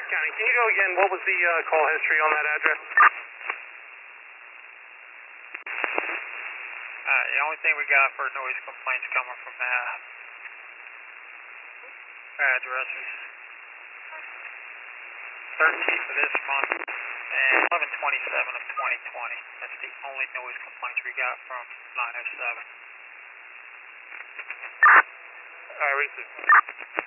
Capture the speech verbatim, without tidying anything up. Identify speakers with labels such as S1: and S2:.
S1: County. Can you go again? What was the uh, call history on that address?
S2: Uh, the only thing we got for noise complaints coming from that address is thirteenth of this month and eleven twenty-seven of twenty twenty. That's the only noise complaints we got from nine oh seven.
S1: All right, racist.